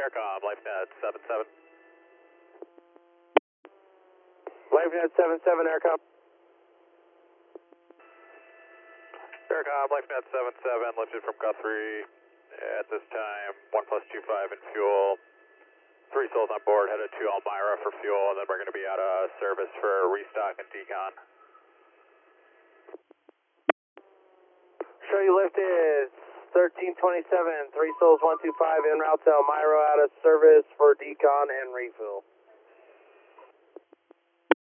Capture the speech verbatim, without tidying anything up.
Aircom, LifeNet seven seven. LifeNet seven seven, Aircom. Aircom, LifeNet seven seven, lifted from Guthrie. At this time, one plus two five in fuel. Three souls on board, headed to Elmira for fuel, and then we're going to be out of service for restock and decon. Show you lifted thirteen twenty-seven, three souls one two five en route to Elmira, out of service for decon and refuel.